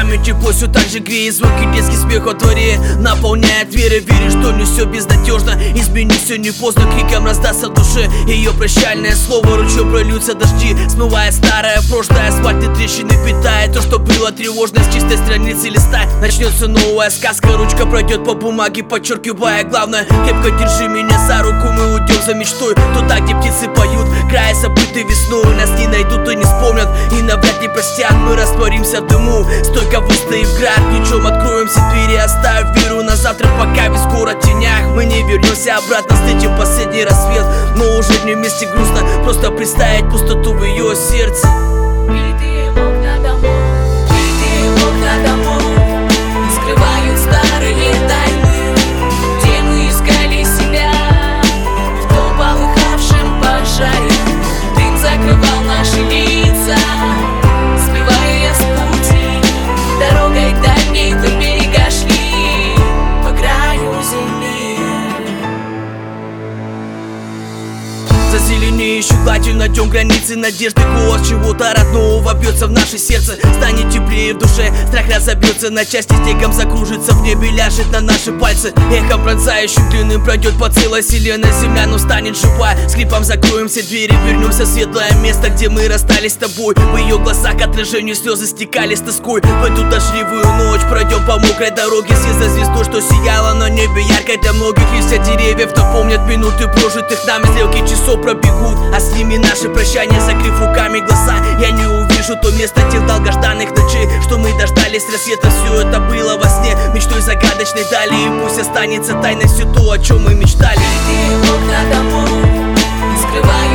памяти пусть все так же греет. Звуки детский смех во дворе наполняет верой. Веришь, что не все безнадежно, изменить все не поздно. Криком раздастся в душе ее прощальное слово. Ручьем прольются дожди, смывая старое прошлое. Асфальт и трещины питает то, что было тревожно. С чистой страницы листа начнется новая сказка. Ручка пройдет по бумаге, подчеркивая главное. Крепко держи меня за руку, мы уйдем за мечтой туда, где птицы поют, края забытой весной. Нас не найдут и не вспомнят, и навряд ли простят. Мы растворимся в дыму, стойко выстояв град. Ключом откроем все двери, оставив веру на завтра, пока весь город в тенях. Мы не вернемся обратно, встретим последний рассвет, но уже не вместе грустно, просто представить пустоту в ее сердце. Битые окна домов, битые окна домов скрывают старые тайны, где мы искали себя в том полыхавшем пожаре. Дым закрывал наши лица, сбивая с пути. Дорогой дальней до берега шли по краю земли. За зеленеющей гладью найдем границы надежды. Голос чего-то родного бьется в наше сердце. Станет теплее в душе, страх разобьется на части, снегом закружится в небе, ляжет на наши пальцы. Эхом пронзающим длинным пройдет по целой вселенной. Земля, но станет жива, скрипом закроем все двери. Вернемся в светлое место, где мы расстались с тобой. В ее глазах отражению слезы стекали с тоской. В эту дождливую ночь пройдем по мокрой дороге, вслед за звездой, что сияла на небе яркой для многих. Листья деревьев напомнят минуты прожитых нами. Стрелки часов пробегут, а с ними наше прощание. Закрыв руками глаза, я не увижу то место тех долгожданных ночей, что мы дождались рассвета. Все это было во сне, мечтой загадочной дали. И пусть останется тайной все то, о чем мы мечтали. Битые окна домов скрывают